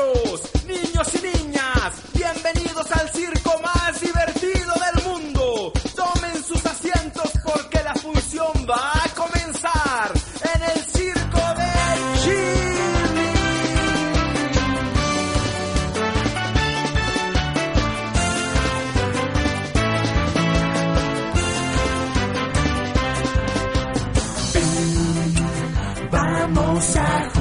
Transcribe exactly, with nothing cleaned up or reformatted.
caballeros, niños y niñas, bienvenidos al circo más divertido del mundo. Tomen sus asientos porque la función va a comenzar en el circo de Chili. Vamos a